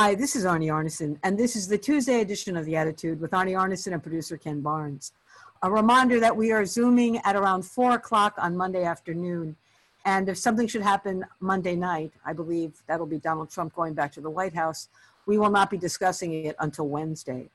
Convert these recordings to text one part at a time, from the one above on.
Hi, this is Arnie Arnesen, and this is the Tuesday edition of The Attitude with Arnie Arnesen and producer Ken Barnes. A reminder that we are Zooming at around 4 o'clock on Monday afternoon, and if something should happen Monday night, I believe that'll be Donald Trump going back to the White House, we will not be discussing it until Wednesday.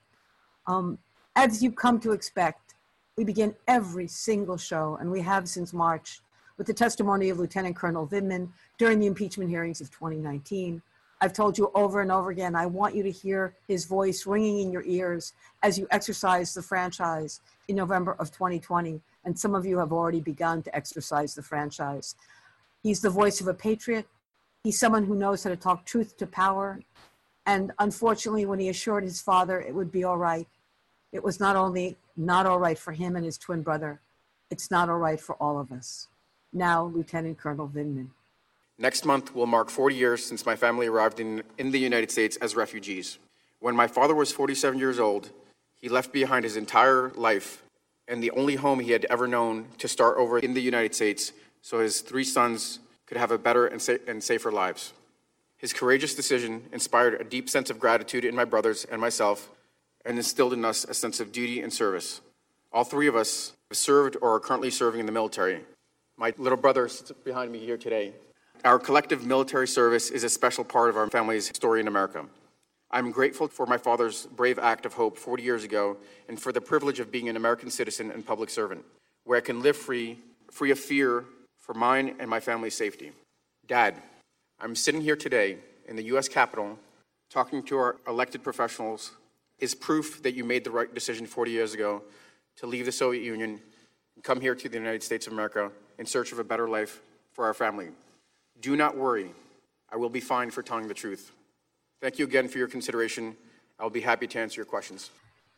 As you've come to expect, we begin every single show, and we have since March, with the testimony of Lieutenant Colonel Vindman during the impeachment hearings of 2019. I've told you over and over again, I want you to hear his voice ringing in your ears as you exercise the franchise in November of 2020. And some of you have already begun to exercise the franchise. He's the voice of a patriot. He's someone who knows how to talk truth to power. And unfortunately, when he assured his father it would be all right, it was not only not all right for him and his twin brother, it's not all right for all of us. Now, Lieutenant Colonel Vindman. Next month will mark 40 years since my family arrived in the United States as refugees. When my father was 47 years old, he left behind his entire life and the only home he had ever known to start over in the United States so his 3 sons could have a better and safer lives. His courageous decision inspired a deep sense of gratitude in my brothers and myself and instilled in us a sense of duty and service. All 3 of us have served or are currently serving in the military. My little brother sits behind me here today. Our collective military service is a special part of our family's story in America. I'm grateful for my father's brave act of hope 40 years ago and for the privilege of being an American citizen and public servant, where I can live free of fear for mine and my family's safety. Dad, I'm sitting here today in the U.S. Capitol talking to our elected professionals is proof that you made the right decision 40 years ago to leave the Soviet Union and come here to the United States of America in search of a better life for our family. Do not worry. I will be fine for telling the truth. Thank you again for your consideration. I'll be happy to answer your questions.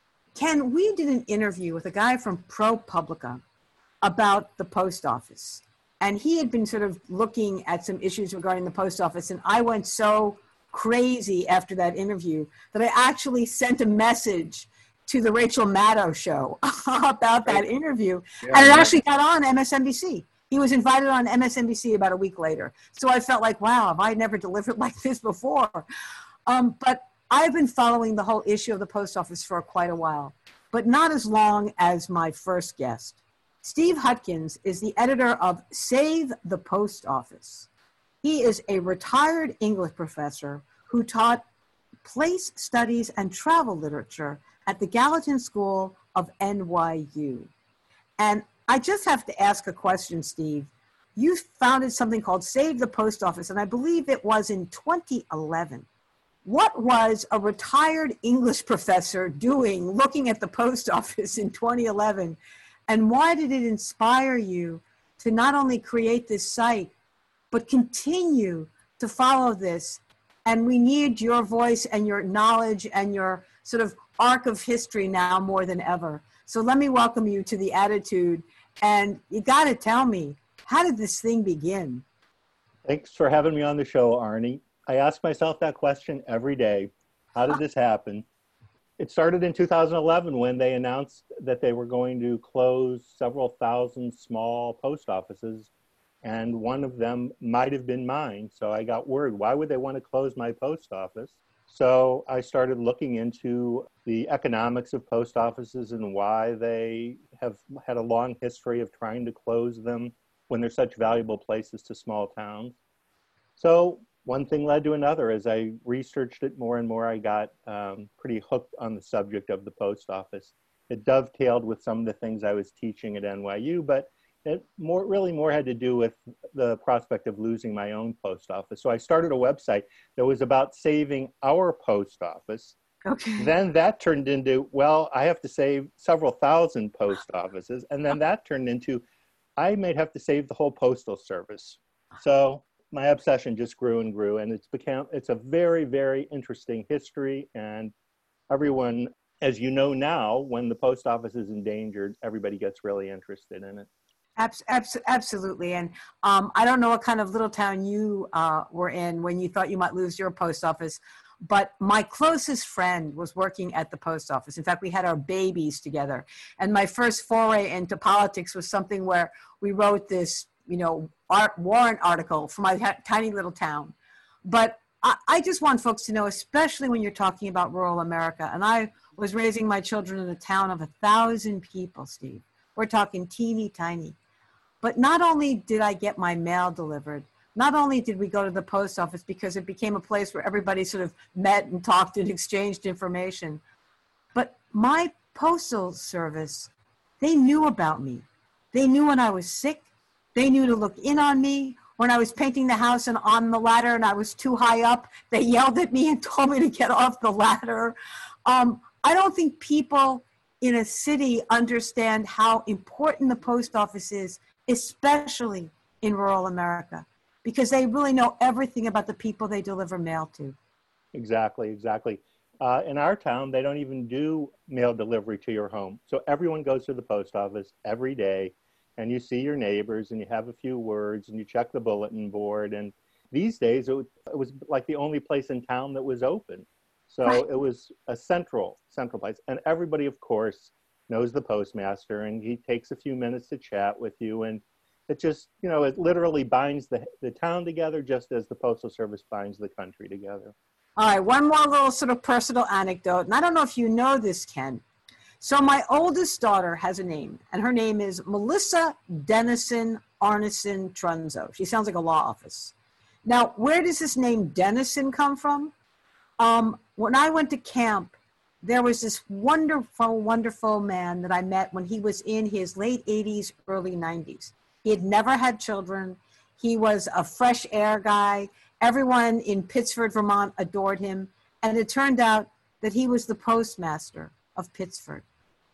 Ken, we did an interview with a guy from ProPublica about the post office. And he had been sort of looking at some issues regarding the post office. And I went so crazy after that interview that I actually sent a message to the Rachel Maddow show about that interview. Yeah, and it actually got on MSNBC. He was invited on MSNBC about a week later. So I felt like, wow, have I never delivered like this before? But I've been following the whole issue of the post office for quite a while, but not as long as my first guest. Steve Hutkins is the editor of Save the Post Office. He is a retired English professor who taught place studies and travel literature at the Gallatin School of NYU. And I just have to ask a question, Steve. You founded something called Save the Post Office, and I believe it was in 2011. What was a retired English professor doing looking at the post office in 2011? And why did it inspire you to not only create this site, but continue to follow this? And we need your voice and your knowledge and your sort of arc of history now more than ever. So let me welcome you to The Attitude. And you got to tell me, how did this thing begin? Thanks for having me on the show, Arnie. I ask myself that question every day. How did this happen? It started in 2011 when they announced that they were going to close several thousand small post offices, and one of them might have been mine. So I got worried, why would they want to close my post office? So I started looking into the economics of post offices and why they have had a long history of trying to close them when they're such valuable places to small towns. So one thing led to another. As I researched it more and more, I got pretty hooked on the subject of the post office. It dovetailed with some of the things I was teaching at NYU, but it really more had to do with the prospect of losing my own post office. So I started a website that was about saving our post office. Okay. Then that turned into, well, I have to save several thousand post offices. And then that turned into, I may have to save the whole postal service. So my obsession just grew and grew, and it's a very, very interesting history. And everyone, as you know now, when the post office is endangered, everybody gets really interested in it. Absolutely. And I don't know what kind of little town you were in when you thought you might lose your post office, but my closest friend was working at the post office. In fact, we had our babies together. And my first foray into politics was something where we wrote this, warrant article for my tiny little town. But I just want folks to know, especially when you're talking about rural America, and I was raising my children in a town of 1,000 people, Steve. We're talking teeny tiny. But not only did I get my mail delivered, not only did we go to the post office because it became a place where everybody sort of met and talked and exchanged information, but my postal service, they knew about me. They knew when I was sick. They knew to look in on me. When I was painting the house and on the ladder and I was too high up, they yelled at me and told me to get off the ladder. I don't think people in a city understand how important the post office is, especially in rural America, because they really know everything about the people they deliver mail to. Exactly. In our town, they don't even do mail delivery to your home. So everyone goes to the post office every day, and you see your neighbors and you have a few words and you check the bulletin board. And these days it was like the only place in town that was open. So Right. It was a central place. And everybody, of course, knows the postmaster, and he takes a few minutes to chat with you. And it just, it literally binds the town together, just as the Postal Service binds the country together. All right, one more little sort of personal anecdote. And I don't know if you know this, Ken. So my oldest daughter has a name, and her name is Melissa Dennison Arneson Trunzo. She sounds like a law office. Now, where does this name Dennison come from? When I went to camp, there was this wonderful, wonderful man that I met when he was in his late 80s, early 90s. He had never had children. He was a fresh air guy. Everyone in Pittsford, Vermont adored him. And it turned out that he was the postmaster of Pittsford.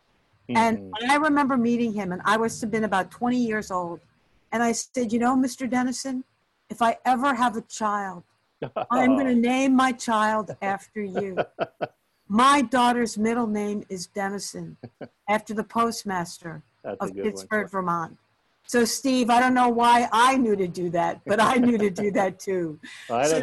And I remember meeting him, and I must have been about 20 years old. And I said, Mr. Dennison, if I ever have a child, I'm going to name my child after you. My daughter's middle name is Dennison, after the postmaster of Pittsford, Vermont. So, Steve, I don't know why I knew to do that, but I knew to do that too. Well, I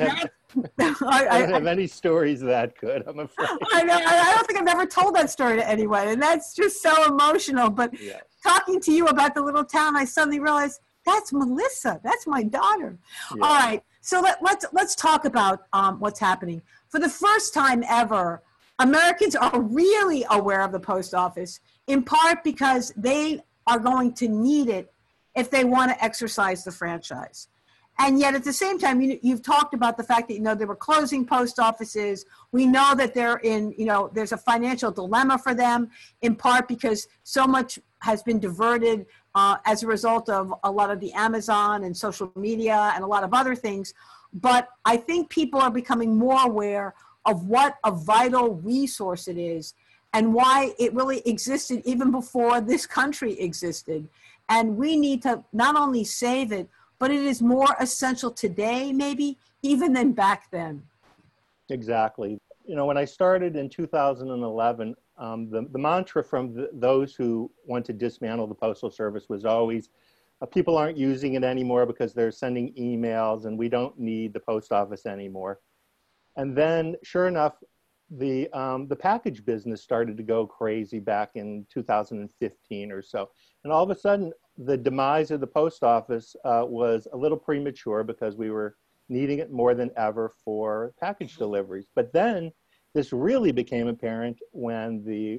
don't have any stories that good, I'm afraid. I know. I don't think I've ever told that story to anyone, and that's just so emotional. But Yes. Talking to you about the little town, I suddenly realized that's Melissa. That's my daughter. Yeah. All right. So let's talk about what's happening. For the first time ever, Americans are really aware of the post office, in part because they are going to need it if they want to exercise the franchise. And yet at the same time, you've talked about the fact that, they were closing post offices. We know that they're in, there's a financial dilemma for them, in part because so much has been diverted as a result of a lot of the Amazon and social media and a lot of other things. But I think people are becoming more aware of what a vital resource it is and why it really existed even before this country existed. And we need to not only save it, but it is more essential today, maybe, even than back then. Exactly. When I started in 2011, the mantra from those who want to dismantle the Postal Service was always, people aren't using it anymore because they're sending emails and we don't need the post office anymore. And then, sure enough, the package business started to go crazy back in 2015 or so. And all of a sudden, the demise of the post office was a little premature because we were needing it more than ever for package deliveries. But then this really became apparent when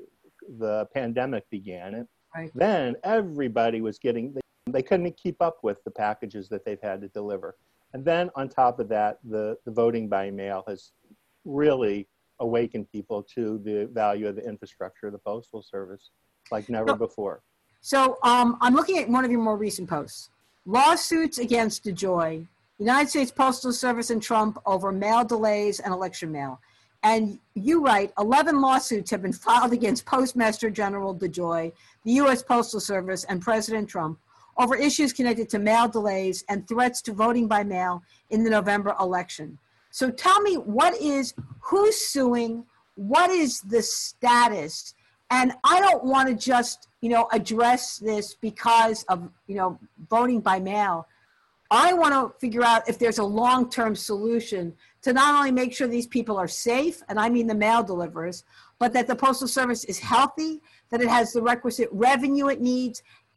the pandemic began. And Right. then everybody was they couldn't keep up with the packages that they've had to deliver. And then on top of that, the voting by mail has really awakened people to the value of the infrastructure of the Postal Service like never before. So I'm looking at one of your more recent posts. Lawsuits against DeJoy, United States Postal Service and Trump over mail delays and election mail. And you write, 11 lawsuits have been filed against Postmaster General DeJoy, the U.S. Postal Service, and President Trump over issues connected to mail delays and threats to voting by mail in the November election. So tell me, who's suing? What is the status? And I don't want to just, address this because of, voting by mail. I want to figure out if there's a long-term solution to not only make sure these people are safe, and I mean the mail deliverers, but that the Postal Service is healthy, that it has the requisite revenue it needs, and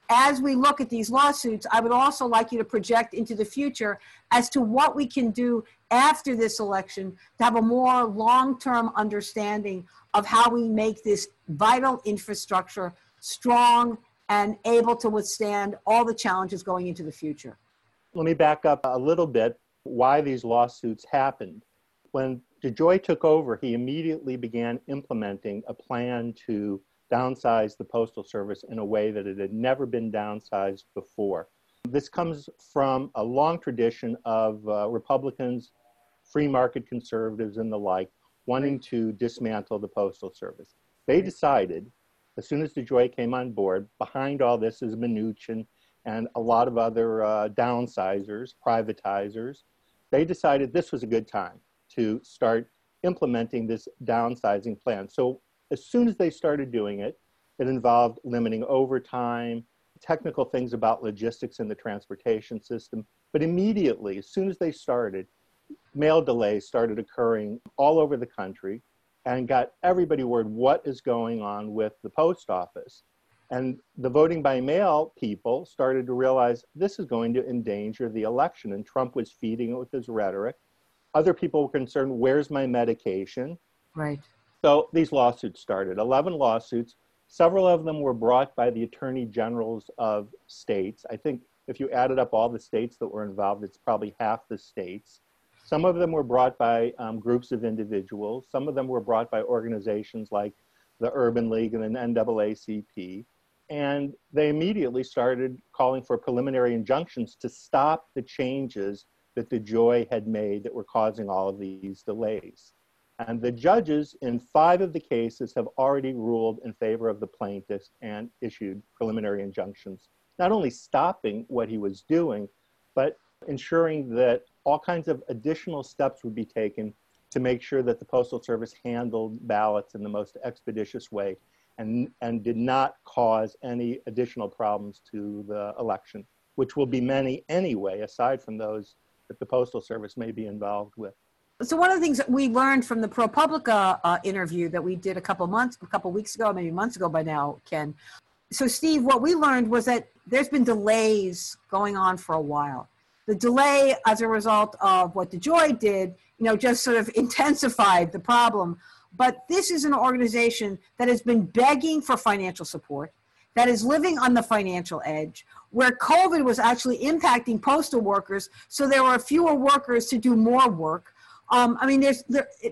as we look at these lawsuits, I would also like you to project into the future as to what we can do after this election to have a more long-term understanding of how we make this vital infrastructure strong and able to withstand all the challenges going into the future. Let me back up a little bit why these lawsuits happened. When DeJoy took over, he immediately began implementing a plan to downsize the Postal Service in a way that it had never been downsized before. This comes from a long tradition of Republicans, free market conservatives, and the like wanting to dismantle the Postal Service. They decided, as soon as DeJoy came on board, behind all this is Mnuchin and a lot of other downsizers, privatizers. They decided this was a good time to start implementing this downsizing plan. So as soon as they started doing it, it involved limiting overtime, technical things about logistics in the transportation system. But immediately, as soon as they started, mail delays started occurring all over the country and got everybody word what is going on with the post office. And the voting by mail people started to realize this is going to endanger the election. And Trump was feeding it with his rhetoric. Other people were concerned, where's my medication? Right. So these lawsuits started, 11 lawsuits. Several of them were brought by the attorney generals of states. I think if you added up all the states that were involved, it's probably half the states. Some of them were brought by groups of individuals. Some of them were brought by organizations like the Urban League and the NAACP. And they immediately started calling for preliminary injunctions to stop the changes that DeJoy had made that were causing all of these delays. And the judges in 5 of the cases have already ruled in favor of the plaintiffs and issued preliminary injunctions, not only stopping what he was doing, but ensuring that all kinds of additional steps would be taken to make sure that the Postal Service handled ballots in the most expeditious way and did not cause any additional problems to the election, which will be many anyway, aside from those that the Postal Service may be involved with. So one of the things that we learned from the ProPublica interview that we did a couple weeks ago, maybe months ago by now, Ken. So Steve, what we learned was that there's been delays going on for a while. The delay as a result of what DeJoy did, just sort of intensified the problem. But this is an organization that has been begging for financial support, that is living on the financial edge, where COVID was actually impacting postal workers, so there were fewer workers to do more work. There's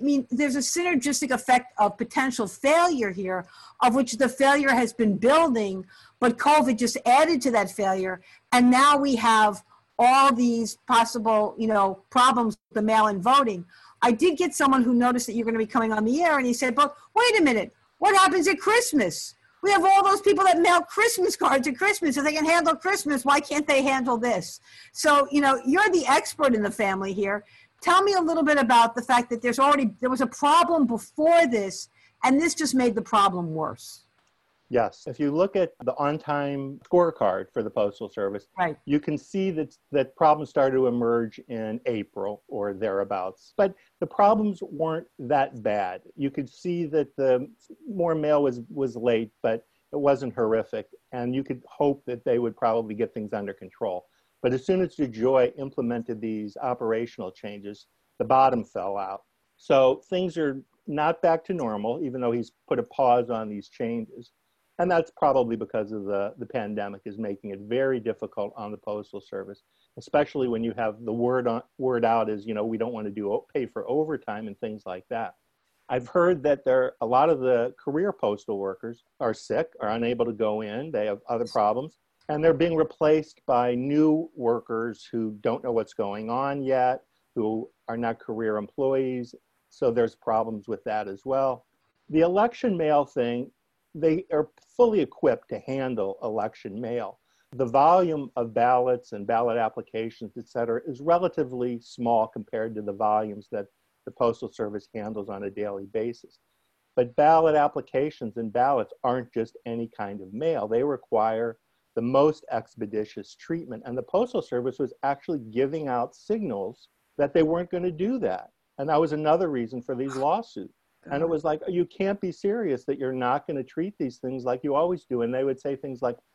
a synergistic effect of potential failure here, of which the failure has been building, but COVID just added to that failure. And now we have all these possible, problems with the mail-in voting. I did get someone who noticed that you're going to be coming on the air, and he said, but wait a minute, what happens at Christmas? We have all those people that mail Christmas cards at Christmas. If they can handle Christmas, why can't they handle this? So, you're the expert in the family here. Tell me a little bit about the fact that there was a problem before this, and this just made the problem worse. Yes. If you look at the on-time scorecard for the Postal Service, right, you can see that problems started to emerge in April or thereabouts. But the problems weren't that bad. You could see that the more mail was late, but it wasn't horrific. And you could hope that they would probably get things under control. But as soon as DeJoy implemented these operational changes, the bottom fell out. So things are not back to normal, even though he's put a pause on these changes. And that's probably because of the pandemic is making it very difficult on the Postal Service, especially when you have the word out is, we don't want to pay for overtime and things like that. I've heard that a lot of the career postal workers are sick, are unable to go in. They have other problems. And they're being replaced by new workers who don't know what's going on yet, who are not career employees. So there's problems with that as well. The election mail thing, they are fully equipped to handle election mail. The volume of ballots and ballot applications, et cetera, is relatively small compared to the volumes that the Postal Service handles on a daily basis. But ballot applications and ballots aren't just any kind of mail. They require the most expeditious treatment. And the Postal Service was actually giving out signals that they weren't going to do that. And that was another reason for these lawsuits. And it was like, you can't be serious that you're not going to treat these things like you always do. And they would say things like,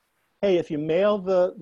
hey, if you mail the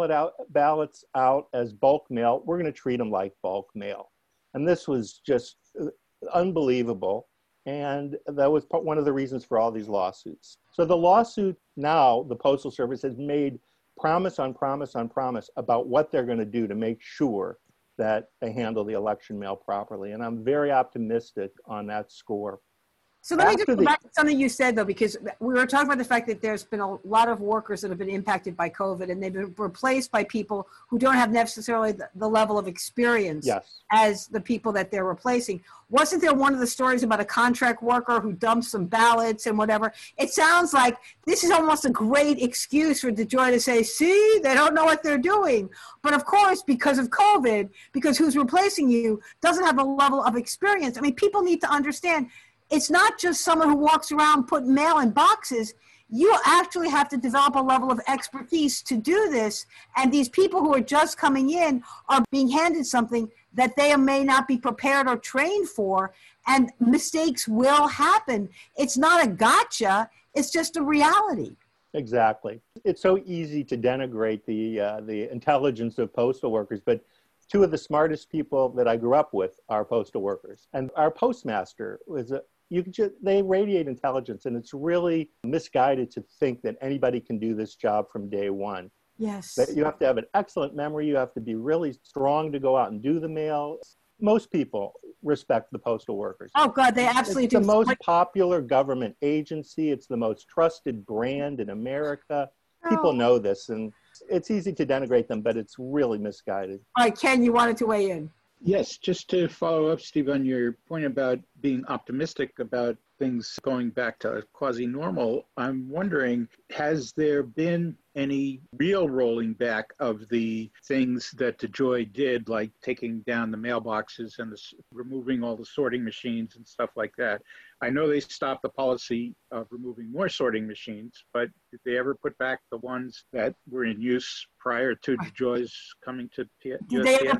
ballots out as bulk mail, we're going to treat them like bulk mail. And this was just unbelievable. And that was one of the reasons for all these lawsuits. So the lawsuit now, the Postal Service has made promise on promise on promise about what they're going to do to make sure that they handle the election mail properly. And I'm very optimistic on that score. So let me just go back to something you said, though, because we were talking about the fact that there's been a lot of workers that have been impacted by COVID, and they've been replaced by people who don't have necessarily the level of experience as the people that they're replacing. Wasn't there one of the stories about a contract worker who dumped some ballots and whatever? It sounds like this is almost a great excuse for DeJoy to say, see, they don't know what they're doing. But of course, because of COVID, because who's replacing you doesn't have a level of experience. I mean, people need to understand it's not just someone who walks around putting mail in boxes. You actually have to develop a level of expertise to do this. And these people who are just coming in are being handed something that they may not be prepared or trained for. And mistakes will happen. It's not a gotcha. It's just a reality. Exactly. It's so easy to denigrate the intelligence of postal workers, but two of the smartest people that I grew up with are postal workers. And our postmaster was they radiate intelligence, and it's really misguided to think that anybody can do this job from day one. Yes. That you have to have an excellent memory. You have to be really strong to go out and do the mail. Most people respect the postal workers. Oh, God, they absolutely do. It's the most popular government agency. It's the most trusted brand in America. People know this, and it's easy to denigrate them, but it's really misguided. All right, Ken, you wanted to weigh in. Yes, just to follow up, Steve, on your point about being optimistic about things going back to quasi-normal, I'm wondering, has there been any real rolling back of the things that DeJoy did, like taking down the mailboxes and removing all the sorting machines and stuff like that? I know they stopped the policy of removing more sorting machines, but did they ever put back the ones that were in use prior to DeJoy's coming to USPS?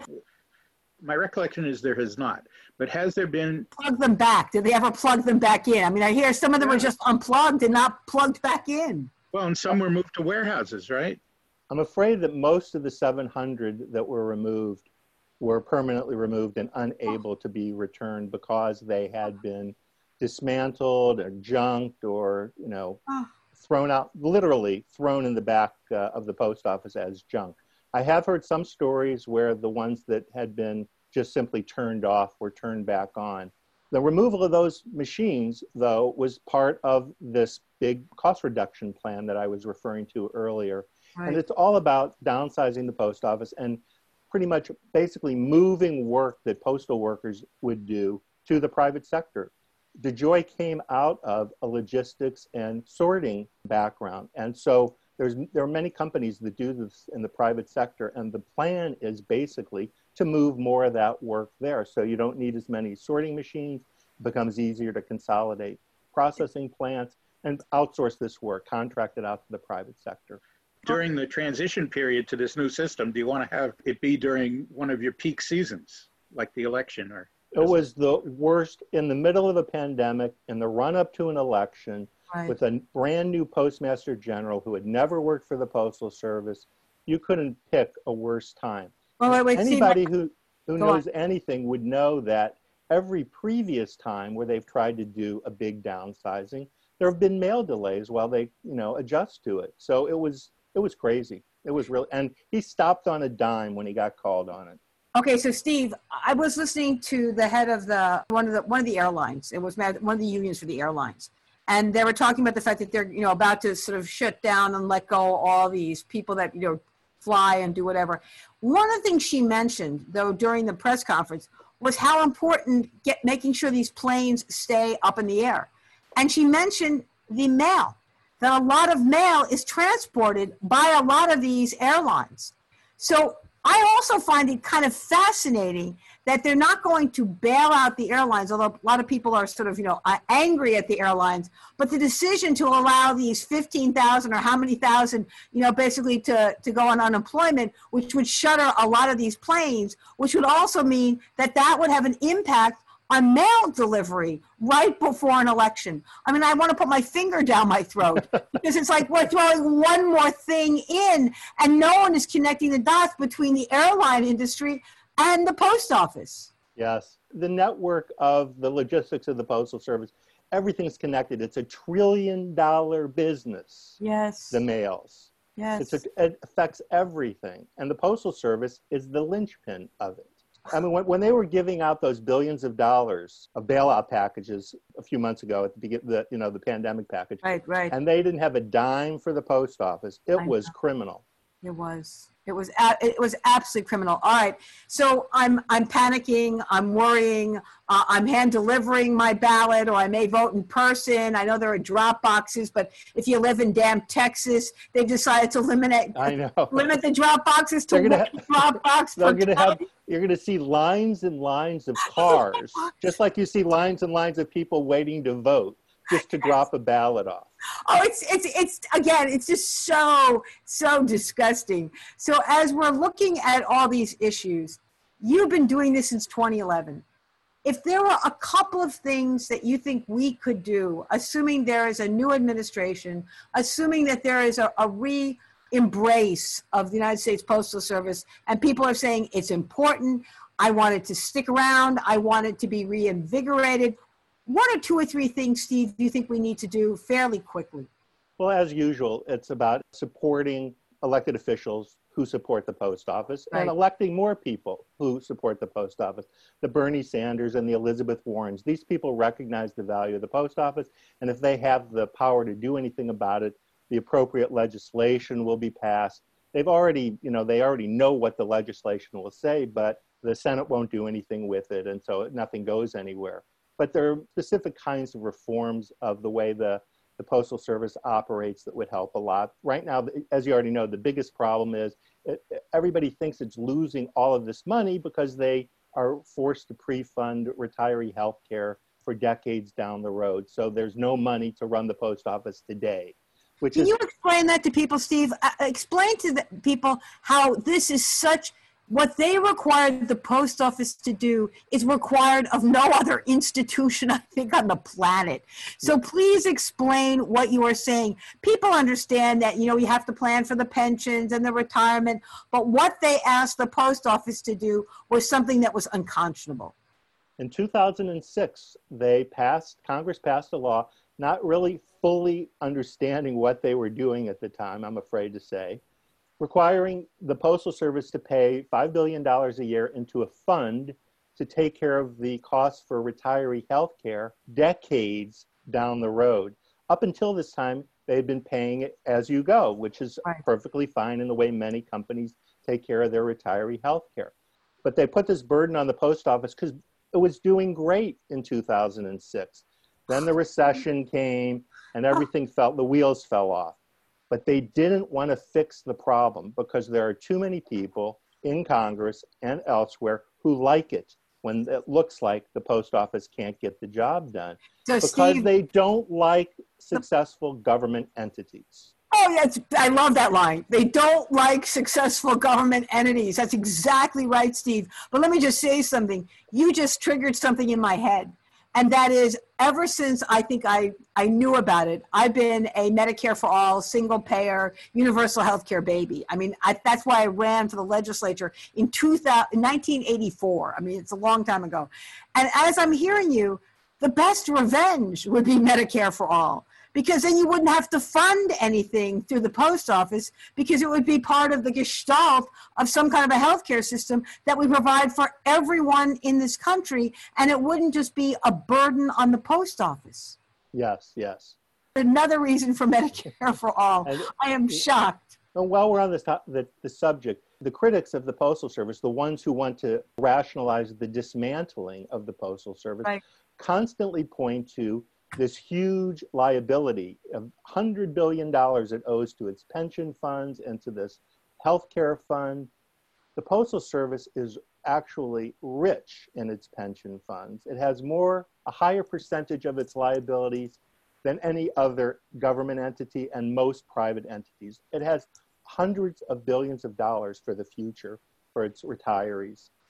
My recollection is there has not, but has there been... Plug them back. Did they ever plug them back in? I mean, I hear some of them were just unplugged and not plugged back in. Well, and some were moved to warehouses, right? I'm afraid that most of the 700 that were removed were permanently removed and unable to be returned because they had been dismantled or junked or, thrown out, literally thrown in the back of the post office as junk. I have heard some stories where the ones that had been just simply turned off were turned back on. The removal of those machines, though, was part of this big cost reduction plan that I was referring to earlier. Right. And it's all about downsizing the post office and pretty much basically moving work that postal workers would do to the private sector. DeJoy came out of a logistics and sorting background. And so there are many companies that do this in the private sector, and the plan is basically to move more of that work there. So you don't need as many sorting machines. It becomes easier to consolidate processing plants and outsource this work, contract it out to the private sector. During the transition period to this new system, do you want to have it be during one of your peak seasons, like the election? Or it was the worst in the middle of a pandemic, in the run-up to an election. Right. With a brand new postmaster general who had never worked for the Postal Service. You couldn't pick a worse time. Well, anybody who knows anything would know that every previous time where they've tried to do a big downsizing, there have been mail delays while they, adjust to it. So it was crazy. It was really, and he stopped on a dime when he got called on it. Okay, so Steve, I was listening to the head of one of the airlines. It was one of the unions for the airlines. And they were talking about the fact that they're, about to sort of shut down and let go all these people that, fly and do whatever. One of the things she mentioned, though, during the press conference was how important making sure these planes stay up in the air. And she mentioned the mail, that a lot of mail is transported by a lot of these airlines. So I also find it kind of fascinating that they're not going to bail out the airlines, although a lot of people are sort of, angry at the airlines. But the decision to allow these 15,000 or how many thousand, basically to go on unemployment, which would shutter a lot of these planes, which would also mean that would have an impact on mail delivery right before an election. I mean, I want to put my finger down my throat because it's like we're throwing one more thing in and no one is connecting the dots between the airline industry and the post office. Yes. The network of the logistics of the Postal Service, everything's connected. It's $1 trillion business. Yes. The mails. Yes. It affects everything. And the Postal Service is the linchpin of it. I mean, when they were giving out those billions of dollars of bailout packages a few months ago at the beginning, the pandemic package, Right. and they didn't have a dime for the post office, it was criminal. It was absolutely criminal. All right. So I'm panicking. I'm worrying. I'm hand delivering my ballot, or I may vote in person. I know there are drop boxes, but if you live in damn Texas, they've decided to limit the drop boxes to one drop box per county. You're going to see lines and lines of cars, just like you see lines and lines of people waiting to vote just to drop a ballot off. Oh, it's just so disgusting. So as we're looking at all these issues, you've been doing this since 2011. If there were a couple of things that you think we could do, assuming there is a new administration, assuming that there is a re-embrace of the United States Postal Service, and people are saying it's important, I want it to stick around, I want it to be reinvigorated, what are 2 or 3 things, Steve, do you think we need to do fairly quickly? Well, as usual, it's about supporting elected officials who support the post office and electing more people who support the post office. The Bernie Sanders and the Elizabeth Warrens, these people recognize the value of the post office, and if they have the power to do anything about it, the appropriate legislation will be passed. They already know what the legislation will say, but the Senate won't do anything with it, and so nothing goes anywhere. But there are specific kinds of reforms of the way the Postal Service operates that would help a lot. Right now, as you already know, the biggest problem is everybody thinks it's losing all of this money because they are forced to pre-fund retiree health care for decades down the road. So there's no money to run the post office today. Can you explain that to people, Steve? Explain to the people how this is what they required the post office to do is required of no other institution, I think, on the planet. So please explain what you are saying. People understand that, you have to plan for the pensions and the retirement, but what they asked the post office to do was something that was unconscionable. In 2006, Congress passed a law, not really fully understanding what they were doing at the time, I'm afraid to say, requiring the Postal Service to pay $5 billion a year into a fund to take care of the costs for retiree health care decades down the road. Up until this time, they had been paying it as you go, which is perfectly fine in the way many companies take care of their retiree health care. But they put this burden on the post office because it was doing great in 2006. Then the recession came and the wheels fell off. But they didn't want to fix the problem because there are too many people in Congress and elsewhere who like it when it looks like the post office can't get the job done because they don't like successful government entities. Oh, I love that line. They don't like successful government entities. That's exactly right, Steve. But let me just say something. You just triggered something in my head. And that is, ever since I think I knew about it, I've been a Medicare for all, single payer, universal health care baby. I mean, that's why I ran for the legislature in 1984. I mean, it's a long time ago. And as I'm hearing you, the best revenge would be Medicare for all, because then you wouldn't have to fund anything through the post office because it would be part of the gestalt of some kind of a healthcare system that we provide for everyone in this country, and it wouldn't just be a burden on the post office. Yes. Another reason for Medicare for all. I am shocked. While we're on the subject, the critics of the Postal Service, the ones who want to rationalize the dismantling of the Postal Service, constantly point to this huge liability of $100 billion it owes to its pension funds and to this healthcare fund. The Postal Service is actually rich in its pension funds. It has a higher percentage of its liabilities than any other government entity and most private entities. It has hundreds of billions of dollars for the future for its retirees.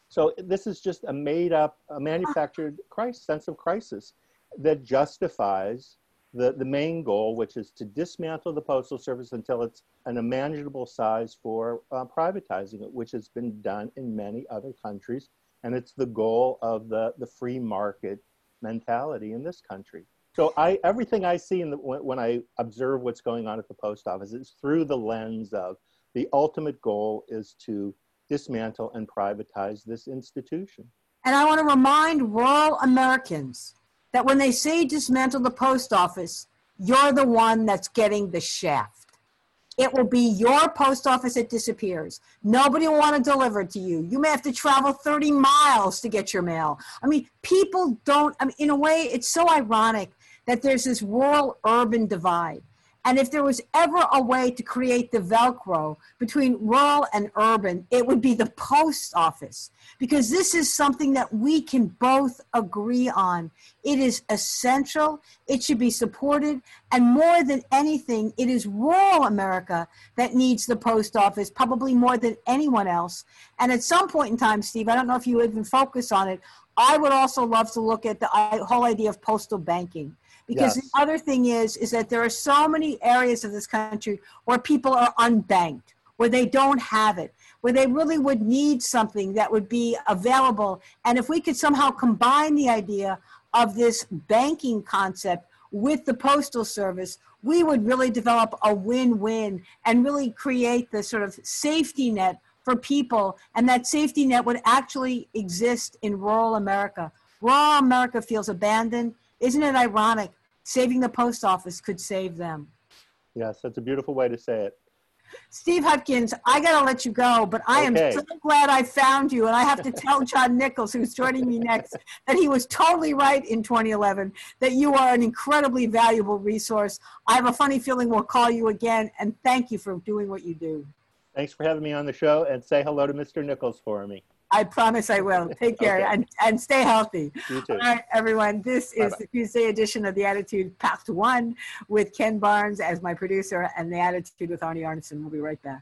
So this is just a made up, a manufactured sense of crisis that justifies the main goal, which is to dismantle the Postal Service until it's an manageable size for privatizing it, which has been done in many other countries. And it's the goal of the free market mentality in this country. So everything I see when I observe what's going on at the post office is through the lens of the ultimate goal is to dismantle and privatize this institution. And I want to remind rural Americans that when they say dismantle the post office, you're the one that's getting the shaft. It will be your post office that disappears. Nobody will want to deliver it to you. You may have to travel 30 miles to get your mail. I mean, people don't, in a way, it's so ironic that there's this rural-urban divide. And if there was ever a way to create the Velcro between rural and urban, it would be the post office, because this is something that we can both agree on. It is essential. It should be supported. And more than anything, it is rural America that needs the post office, probably more than anyone else. And at some point in time, Steve, I don't know if you even focus on it, I would also love to look at the whole idea of postal banking. Because Yes. the other thing is that there are so many areas of this country where people are unbanked, where they don't have it, where they really would need something that would be available. And if we could somehow combine the idea of this banking concept with the Postal Service, we would really develop a win-win and really create the sort of safety net for people. And that safety net would actually exist in rural America. Rural America feels abandoned. Isn't it ironic? Saving the post office could save them. Yes, that's a beautiful way to say it. Steve Hutkins, I got to let you go, but I am Okay. so glad I found you. And I have to tell John Nichols, who's joining me next, that he was totally right in 2011, that you are an incredibly valuable resource. I have a funny feeling we'll call you again. And thank you for doing what you do. Thanks for having me on the show, and say hello to Mr. Nichols for me. I promise I will. Take care Okay. and stay healthy. You too. All right, everyone. This is Bye-bye. the Tuesday edition of The Attitude, Part 1, with Ken Barnes as my producer, and The Attitude with Arnie Arnesen. We'll be right back.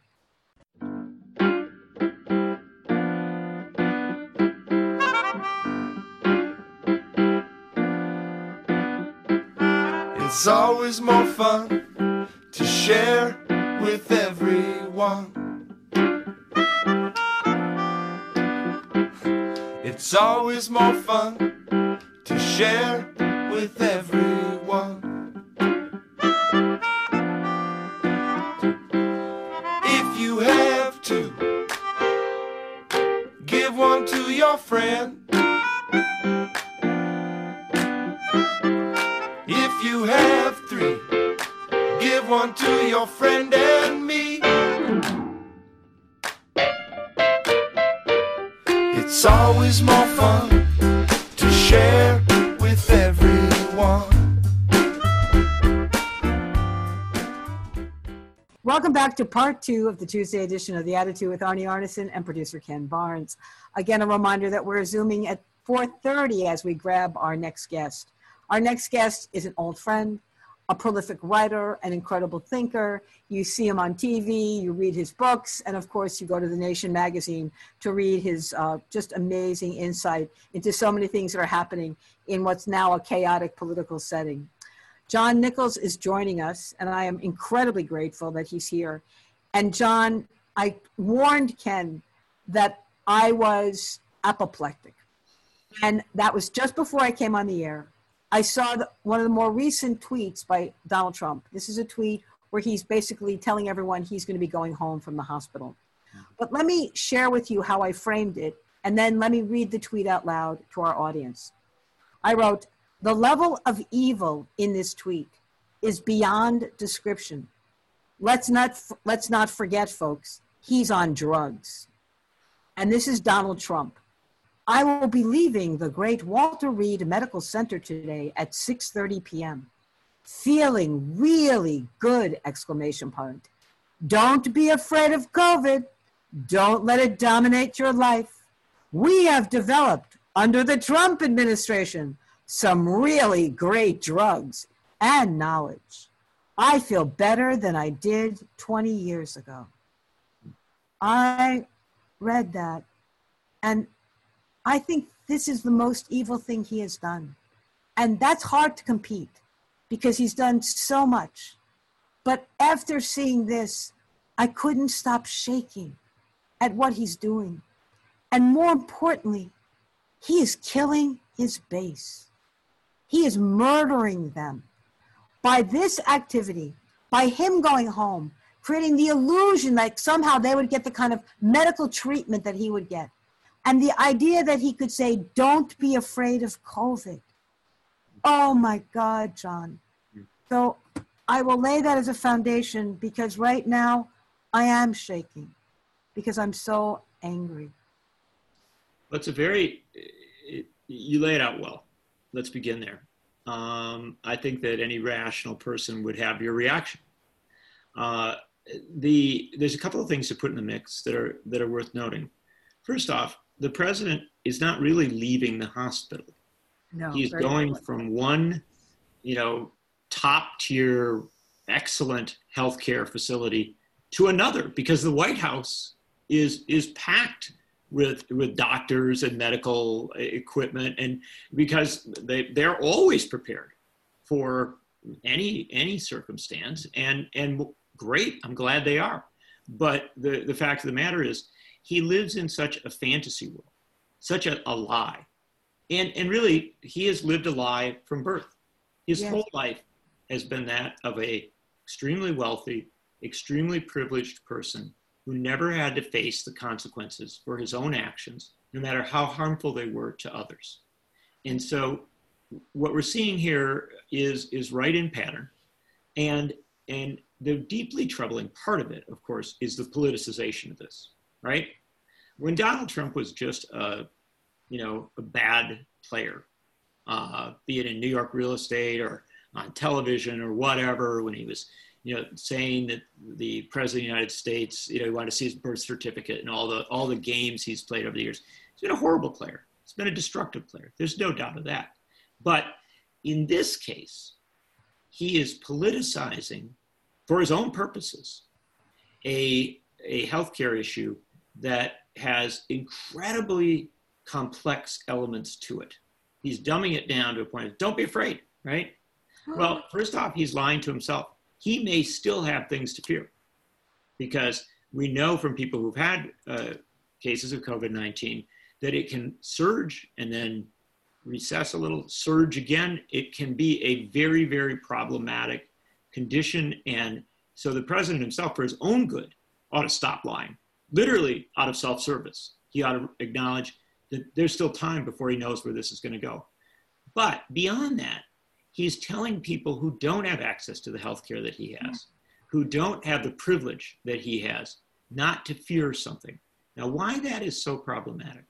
It's always more fun to share with everyone. It's always more fun to share with everyone. If you have to, give one to your friend. If you have 3, give one to your friend and me. It's always more fun to share with everyone. Welcome back to Part 2 of the Tuesday edition of The Attitude with Arnie Arnesen and producer Ken Barnes. Again, a reminder that we're Zooming at 4:30 as we grab our next guest. Our next guest is an old friend, a prolific writer, an incredible thinker. You see him on TV, you read his books, and of course you go to The Nation magazine to read his just amazing insight into so many things that are happening in what's now a chaotic political setting. John Nichols is joining us, and I am incredibly grateful that he's here. And John, I warned Ken that I was apoplectic. And that was just before I came on the air. I saw one of the more recent tweets by Donald Trump. This is a tweet where he's basically telling everyone he's going to be going home from the hospital. But let me share with you how I framed it, and then let me read the tweet out loud to our audience. I wrote, "The level of evil in this tweet is beyond description. Let's not forget, folks, he's on drugs." And this is Donald Trump. "I will be leaving the great Walter Reed Medical Center today at 6:30 p.m. Feeling really good, exclamation point. Don't be afraid of COVID. Don't let it dominate your life. We have developed, under the Trump administration, some really great drugs and knowledge. I feel better than I did 20 years ago." I read that, and I think this is the most evil thing he has done. And that's hard to compete because he's done so much. But after seeing this, I couldn't stop shaking at what he's doing. And more importantly, he is killing his base. He is murdering them. By this activity, by him going home, creating the illusion that somehow they would get the kind of medical treatment that he would get. And the idea that he could say, don't be afraid of COVID. Oh my God, John. So I will lay that as a foundation because right now I am shaking because I'm so angry. Well, it's you lay it out well. Let's begin there. I think that any rational person would have your reaction. There's a couple of things to put in the mix that are worth noting. First off, the president is not really leaving the hospital. No, he's going from one, top tier, excellent healthcare facility to another because the White House is packed with doctors and medical equipment, and because they're always prepared for any circumstance, and great, I'm glad they are. But the fact of the matter is, he lives in such a fantasy world, such a lie. And really, he has lived a lie from birth. His whole life has been that of a extremely wealthy, extremely privileged person who never had to face the consequences for his own actions, no matter how harmful they were to others. And so what we're seeing here is right in pattern. And the deeply troubling part of it, of course, is the politicization of this, right? When Donald Trump was just a bad player, be it in New York real estate or on television or whatever, when he was, saying that the president of the United States, he wanted to see his birth certificate and all the games he's played over the years. He's been a horrible player. He's been a destructive player. There's no doubt of that. But in this case, he is politicizing, for his own purposes, a healthcare issue that has incredibly complex elements to it. He's dumbing it down to a point of, don't be afraid, right? Well, first off, he's lying to himself. He may still have things to fear because we know from people who've had cases of COVID-19 that it can surge and then recess a little, surge again. It can be a very, very problematic condition. And so the president himself, for his own good, ought to stop lying, literally out of self-service. He ought to acknowledge that there's still time before he knows where this is going to go. But beyond that, he's telling people who don't have access to the healthcare that he has, who don't have the privilege that he has, not to fear something. Now, why that is so problematic,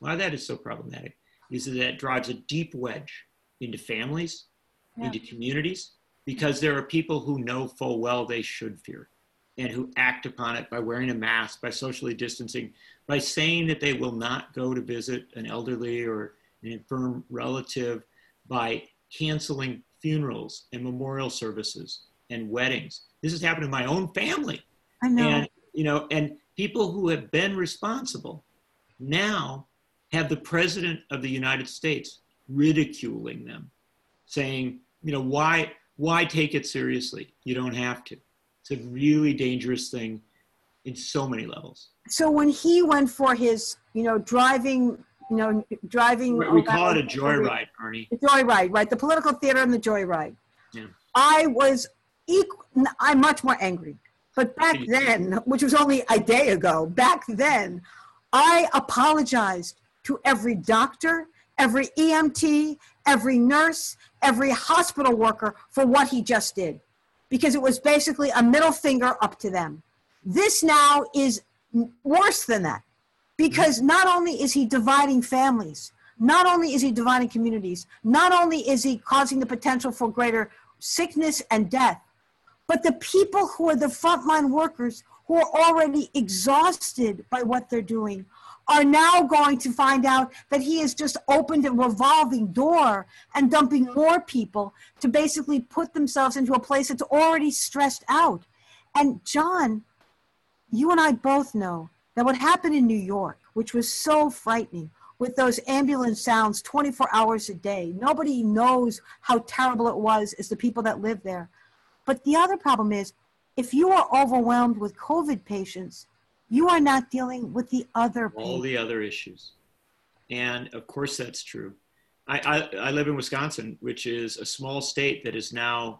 is that it drives a deep wedge into families, into communities, because there are people who know full well they should fear and who act upon it by wearing a mask, by socially distancing, by saying that they will not go to visit an elderly or an infirm relative, by canceling funerals and memorial services and weddings. This has happened in my own family. I know. And, and people who have been responsible now have the president of the United States ridiculing them, saying, why take it seriously? You don't have to. It's a really dangerous thing in so many levels. So when he went for his, driving. We call it a joyride, Arnie. The joyride, right? The political theater and the joyride. Yeah. I was I'm much more angry. But back then, which was only a day ago, back then, I apologized to every doctor, every EMT, every nurse, every hospital worker for what he just did. Because it was basically a middle finger up to them. This now is worse than that. Because not only is he dividing families, not only is he dividing communities, not only is he causing the potential for greater sickness and death, but the people who are the frontline workers who are already exhausted by what they're doing are now going to find out that he has just opened a revolving door and dumping more people to basically put themselves into a place that's already stressed out. And John, you and I both know that what happened in New York, which was so frightening, with those ambulance sounds 24 hours a day. Nobody knows how terrible it was as the people that live there. But the other problem is, if you are overwhelmed with COVID patients, you are not dealing with the other All patients. the other issues. And of course that's true. I live in Wisconsin, which is a small state that is now,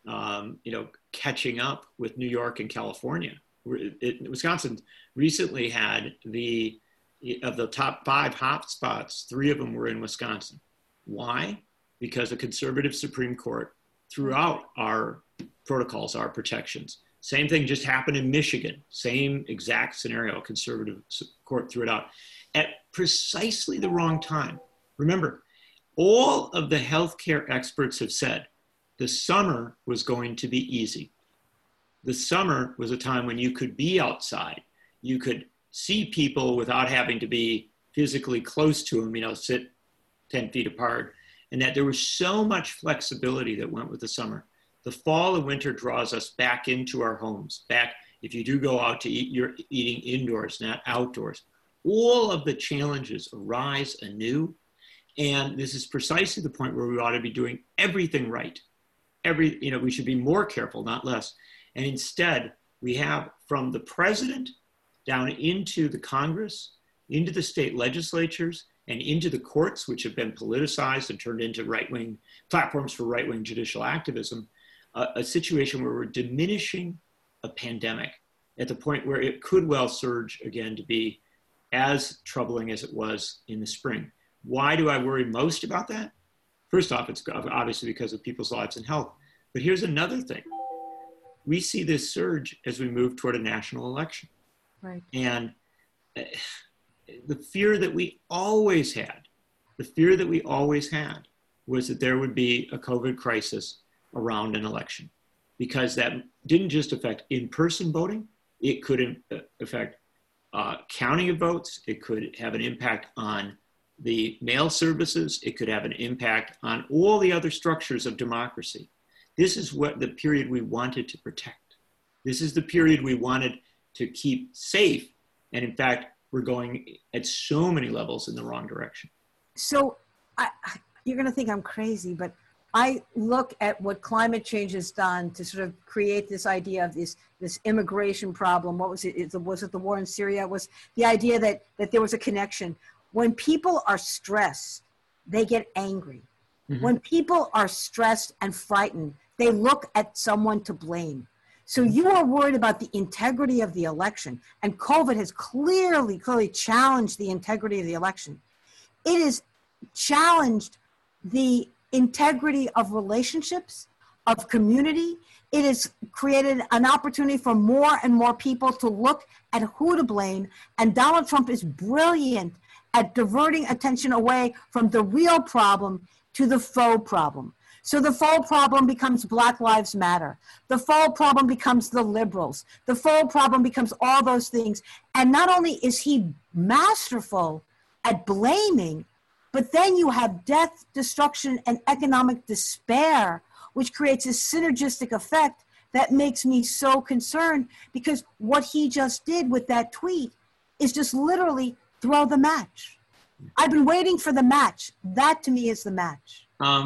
catching up with New York and California. Wisconsin recently had of the top 5 hotspots, 3 of them were in Wisconsin. Why? Because a conservative Supreme Court threw out our protocols, our protections. Same thing just happened in Michigan. Same exact scenario. A conservative court threw it out at precisely the wrong time. Remember, all of the healthcare experts have said the summer was going to be easy. The summer was a time when you could be outside. You could see people without having to be physically close to them, sit 10 feet apart, and that there was so much flexibility that went with the summer. The fall and winter draws us back into our homes, back. If you do go out to eat, you're eating indoors, not outdoors. All of the challenges arise anew. And this is precisely the point where we ought to be doing everything right. We should be more careful, not less. And instead, we have from the president down into the Congress, into the state legislatures, and into the courts, which have been politicized and turned into right-wing platforms for right-wing judicial activism, a situation where we're diminishing a pandemic at the point where it could well surge again to be as troubling as it was in the spring. Why do I worry most about that? First off, it's obviously because of people's lives and health. But here's another thing. We see this surge as we move toward a national election. Right. And the fear that we always had was that there would be a COVID crisis around an election, because that didn't just affect in-person voting. It could affect counting of votes. It could have an impact on the mail services. It could have an impact on all the other structures of democracy. This is what the period we wanted to protect. This is the period we wanted to keep safe. And in fact, we're going at so many levels in the wrong direction. So you're going to think I'm crazy, but I look at what climate change has done to sort of create this idea of this immigration problem. What was it? Was it the war in Syria? It was the idea that there was a connection. When people are stressed, they get angry. Mm-hmm. When people are stressed and frightened, they look at someone to blame. So you are worried about the integrity of the election, and COVID has clearly challenged the integrity of the election. It has challenged the integrity of relationships, of community. It has created an opportunity for more and more people to look at who to blame. And Donald Trump is brilliant at diverting attention away from the real problem to the faux problem. So the faux problem becomes Black Lives Matter. The faux problem becomes the liberals. The faux problem becomes all those things. And not only is he masterful at blaming, but then you have death, destruction, and economic despair, which creates a synergistic effect that makes me so concerned, because what he just did with that tweet is just literally throw the match. I've been waiting for the match. That to me is the match.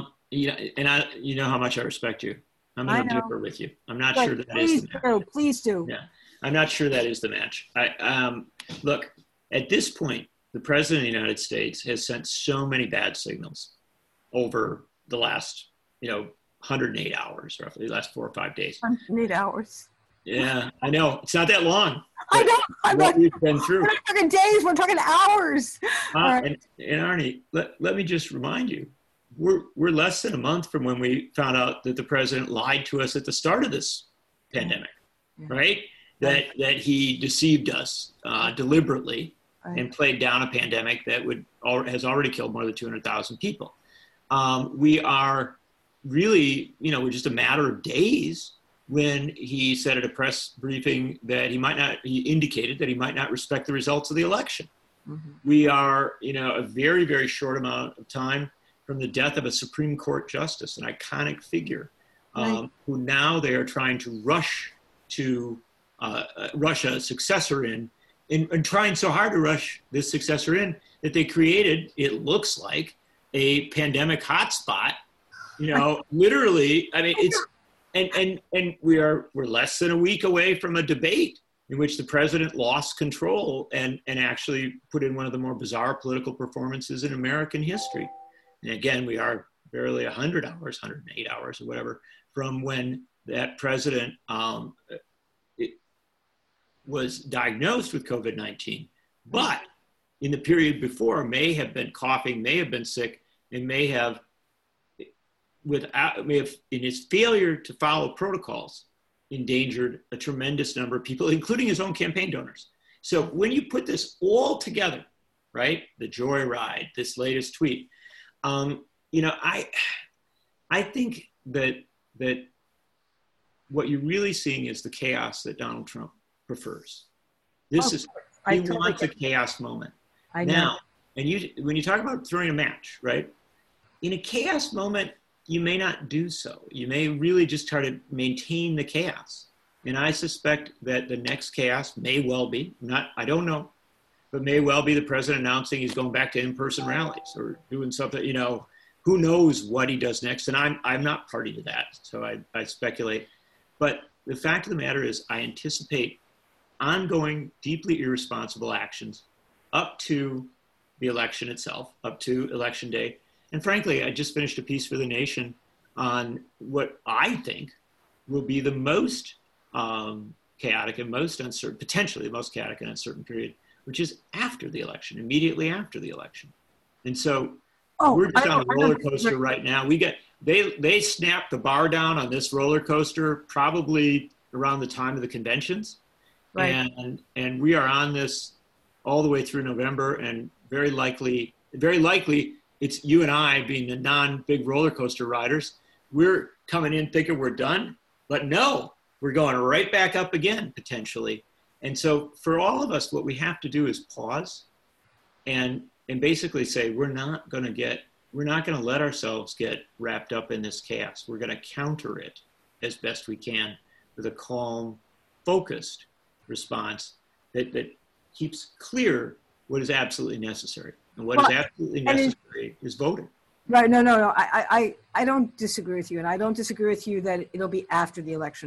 You know how much I respect you. I'm going to differ with you. I'm not sure that is the match. Please do. Yeah, I'm not sure that is the match. Look, at this point, the president of the United States has sent so many bad signals over the last, 108 hours, roughly, the last 4 or 5 days. 108 hours. Yeah, I know. It's not that long. I know. I'm what we've been through. We're not talking days. We're talking hours. And Arnie, let me just remind you, we're less than a month from when we found out that the president lied to us at the start of this pandemic, right? That he deceived us deliberately and played down a pandemic that has already killed more than 200,000 people. We are really, we're just a matter of days when he said at a press briefing that he indicated that he might not respect the results of the election. Mm-hmm. We are, a very, very short amount of time from the death of a Supreme Court justice, an iconic figure, who now they are trying to rush a successor in and trying so hard to rush this successor in that they created, it looks like, a pandemic hotspot. Literally, I mean, it's and we're less than a week away from a debate in which the president lost control and actually put in one of the more bizarre political performances in American history. And again, we are barely 100 hours, 108 hours or whatever, from when that president was diagnosed with COVID-19. But in the period before, may have been coughing, may have been sick, and may have, in his failure to follow protocols, endangered a tremendous number of people, including his own campaign donors. So when you put this all together, right, the joyride, this latest tweet, I think that what you're really seeing is the chaos that Donald Trump prefers. He wants a chaos moment. I know. Now, and when you talk about throwing a match, right, in a chaos moment, you may not do so. You may really just try to maintain the chaos. And I suspect that the next chaos may well be, I don't know, but may well be the president announcing he's going back to in-person rallies or doing something, who knows what he does next. And I'm not party to that, so I speculate. But the fact of the matter is I anticipate ongoing, deeply irresponsible actions up to the election itself, up to Election Day. And frankly, I just finished a piece for The Nation on what I think will be the most chaotic and most uncertain, potentially the most chaotic and uncertain period, which is after the election, immediately after the election. And so we're just on a roller coaster right now. They snapped the bar down on this roller coaster probably around the time of the conventions. Right. And we are on this all the way through November, and very likely it's you and I being the non-big roller coaster riders. We're coming in thinking we're done, but no, we're going right back up again, potentially. And so for all of us, what we have to do is pause and basically say, we're not going to let ourselves get wrapped up in this chaos. We're going to counter it as best we can with a calm, focused response that keeps clear what is absolutely necessary. And what is absolutely necessary is voting. Right. No. I don't disagree with you. And I don't disagree with you that it'll be after the election.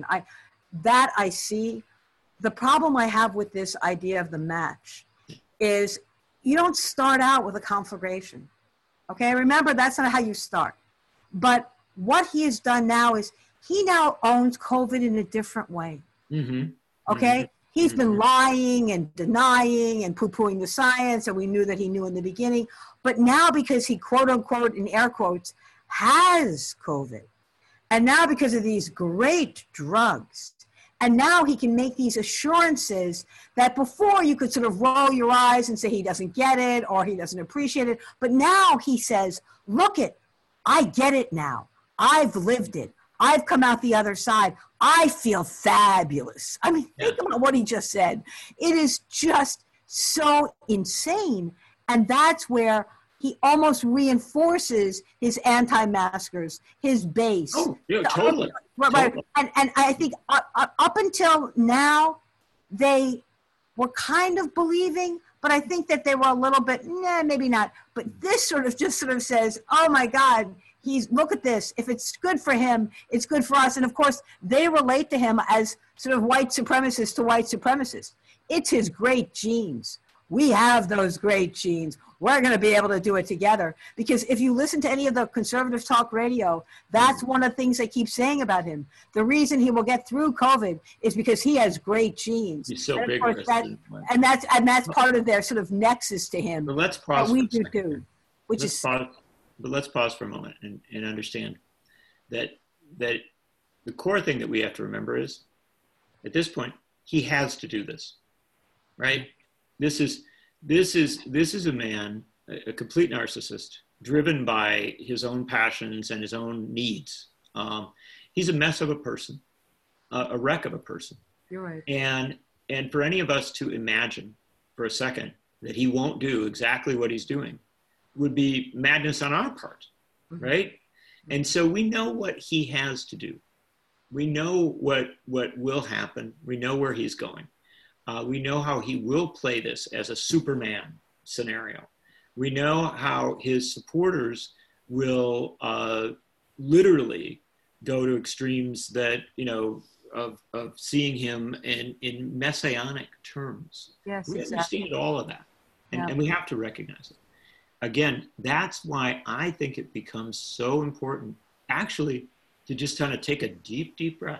I see. The problem I have with this idea of the match is you don't start out with a conflagration. Okay. Remember, that's not how you start. But what he has done now is he now owns COVID in a different way. Mm-hmm. Okay. Mm-hmm. He's been lying and denying and poo-pooing the science, and we knew that he knew in the beginning. But now because he, quote unquote, in air quotes, has COVID, and now because of these great drugs, and now he can make these assurances that before you could sort of roll your eyes and say he doesn't get it or he doesn't appreciate it. But now he says, look I get it now. I've lived it. I've come out the other side. I feel fabulous. I mean, think about what he just said. It is just so insane. And that's where he almost reinforces his anti-maskers, his base. Oh, yeah, totally. Right. And I think up until now, they were kind of believing, but I think that they were a little bit, maybe not. But this sort of says, oh my God, look at this. If it's good for him, it's good for us. And of course, they relate to him as sort of white supremacists to white supremacists. It's his great genes. We have those great genes. We're going to be able to do it together. Because if you listen to any of the conservative talk radio, that's one of the things they keep saying about him. The reason he will get through COVID is because he has great genes. He's so big. And that's part of their sort of nexus to him. But let's pause. We do too. But let's pause for a moment and understand that the core thing that we have to remember is, at this point, he has to do this, right? This is a man, a complete narcissist, driven by his own passions and his own needs. He's a mess of a person, a wreck of a person. You're right. And for any of us to imagine for a second that he won't do exactly what he's doing would be madness on our part, right? Mm-hmm. And so we know what he has to do. We know what will happen. We know where he's going. We know how he will play this as a Superman scenario. We know how his supporters will literally go to extremes that, of seeing him in messianic terms. Yes, we exactly. understand all of that, and we have to recognize it. Again, that's why I think it becomes so important, actually, to just kind of take a deep, deep breath,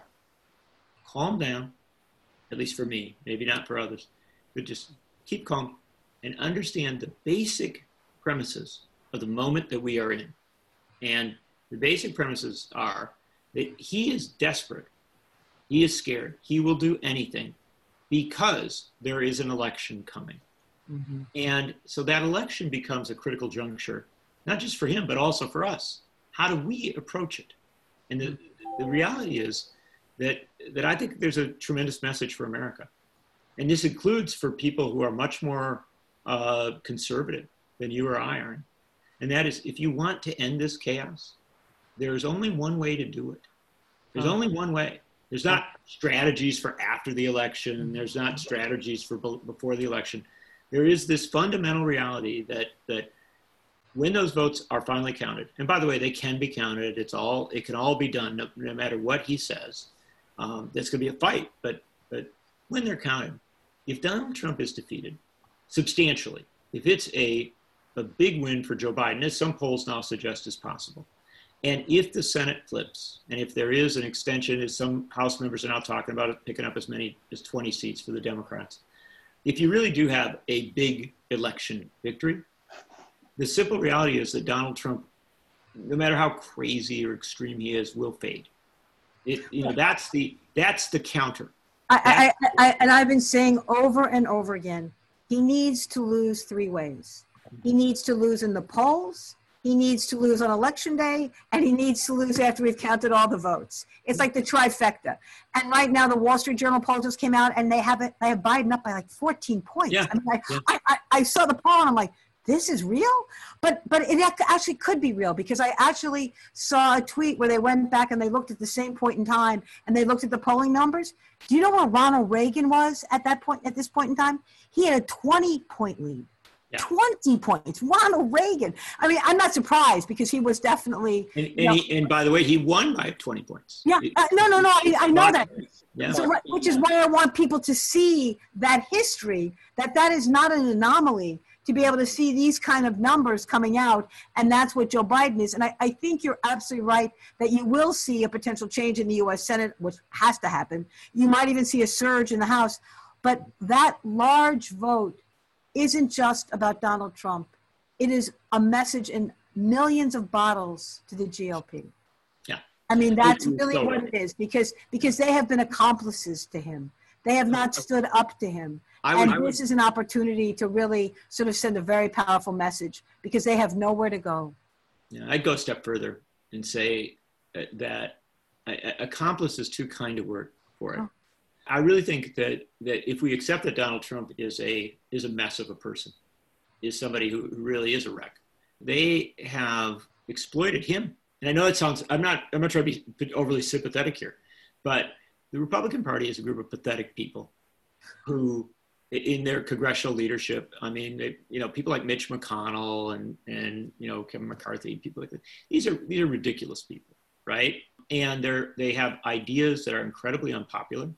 calm down, at least for me, maybe not for others, but just keep calm and understand the basic premises of the moment that we are in. And the basic premises are that he is desperate. He is scared. He will do anything because there is an election coming. Mm-hmm. And so that election becomes a critical juncture, not just for him, but also for us. How do we approach it? And the reality is that I think there's a tremendous message for America. And this includes for people who are much more conservative than you or I are. And that is, if you want to end this chaos, there's only one way to do it. There's only one way. There's not strategies for after the election. There's not strategies for before the election. There is this fundamental reality that when those votes are finally counted, and by the way, they can be counted. It can all be done no matter what he says. There's going to be a fight, but when they're counted, if Donald Trump is defeated substantially, if it's a big win for Joe Biden, as some polls now suggest is possible, and if the Senate flips, and if there is an extension, as some House members are now talking about it, picking up as many as 20 seats for the Democrats, if you really do have a big election victory, the simple reality is that Donald Trump, no matter how crazy or extreme he is, will fade. That's the counter. And I've been saying over and over again, he needs to lose three ways. He needs to lose in the polls, he needs to lose on election day, and he needs to lose after we've counted all the votes. It's like the trifecta. And right now, the Wall Street Journal poll just came out, and they have Biden up by like 14 points. Yeah. I saw the poll, and I'm like, this is real? But it actually could be real, because I actually saw a tweet where they went back and they looked at the same point in time, and they looked at the polling numbers. Do you know where Ronald Reagan was at this point in time? He had a 20-point lead. Yeah. 20 points, Ronald Reagan. I mean, I'm not surprised, because he was definitely. And by the way, he won by 20 points. Yeah, no, I know that. Yeah. So, which is why I want people to see that history, that is not an anomaly, to be able to see these kind of numbers coming out. And that's what Joe Biden is. And I think you're absolutely right that you will see a potential change in the U.S. Senate, which has to happen. You might even see a surge in the House. But that large vote isn't just about Donald Trump. It is a message in millions of bottles to the GOP. Yeah. I mean, that's really what it is, because they have been accomplices to him. They have not stood up to him. This is an opportunity to really sort of send a very powerful message, because they have nowhere to go. Yeah, I'd go a step further and say that accomplice is too kind a word for it. Oh. I really think that if we accept that Donald Trump is a mess of a person, is somebody who really is a wreck, they have exploited him. And I know it sounds, I'm not trying to be overly sympathetic here, but the Republican Party is a group of pathetic people who, in their congressional leadership, I mean, people like Mitch McConnell and Kevin McCarthy, people like that. These are ridiculous people, right? And they have ideas that are incredibly unpopular.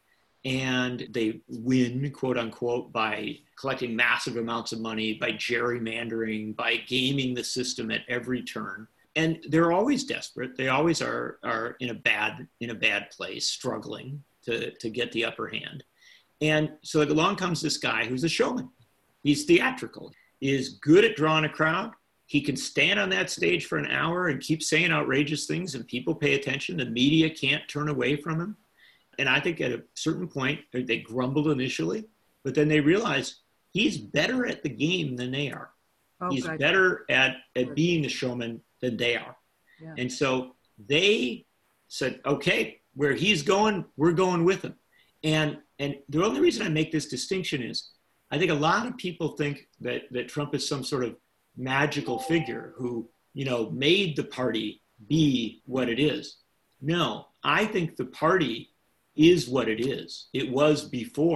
And they win, quote unquote, by collecting massive amounts of money, by gerrymandering, by gaming the system at every turn. And they're always desperate. They always are in a bad place, struggling to get the upper hand. And so along comes this guy who's a showman. He's theatrical. He is good at drawing a crowd. He can stand on that stage for an hour and keep saying outrageous things, and people pay attention. The media can't turn away from him. And I think at a certain point, they grumbled initially, but then they realized he's better at the game than they are. He's better at being the showman than they are. Yeah. And so they said, okay, where he's going, we're going with him. And the only reason I make this distinction is I think a lot of people think that Trump is some sort of magical figure who, made the party be what it is. No, I think the party is what it is. It was before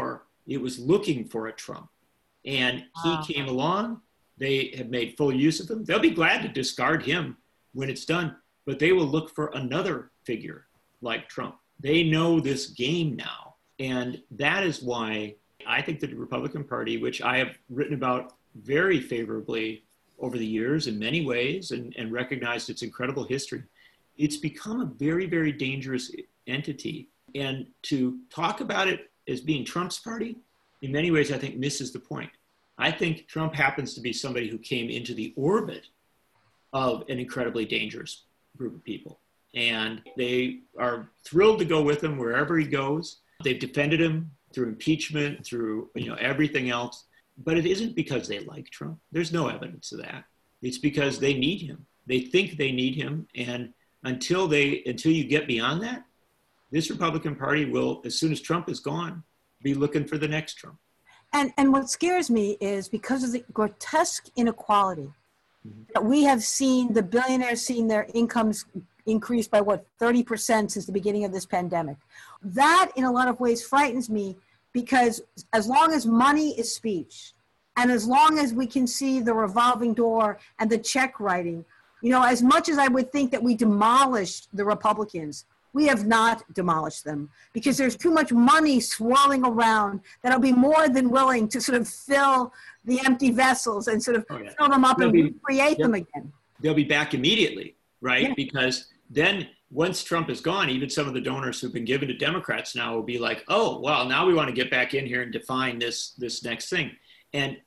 It was looking for a Trump. And he came along. They have made full use of him. They'll be glad to discard him when it's done, but they will look for another figure like Trump. They know this game now. And that is why I think the Republican Party, which I have written about very favorably over the years in many ways and recognized its incredible history, it's become a very, very dangerous entity. And to talk about it as being Trump's party, in many ways, I think misses the point. I think Trump happens to be somebody who came into the orbit of an incredibly dangerous group of people. And they are thrilled to go with him wherever he goes. They've defended him through impeachment, through everything else. But it isn't because they like Trump. There's no evidence of that. It's because they need him. They think they need him. And until you get beyond that, this Republican Party will, as soon as Trump is gone, be looking for the next Trump. And what scares me is because of the grotesque inequality that we have seen, the billionaires seeing their incomes increase by 30% since the beginning of this pandemic. That in a lot of ways frightens me, because as long as money is speech, and as long as we can see the revolving door and the check writing, as much as I would think that we demolished the Republicans, we have not demolished them, because there's too much money swirling around that'll be more than willing to sort of fill the empty vessels and sort of fill them up and recreate them again. They'll be back immediately, right? Yeah. Because then once Trump is gone, even some of the donors who've been given to Democrats now will be like, oh, well, now we want to get back in here and define this next thing. And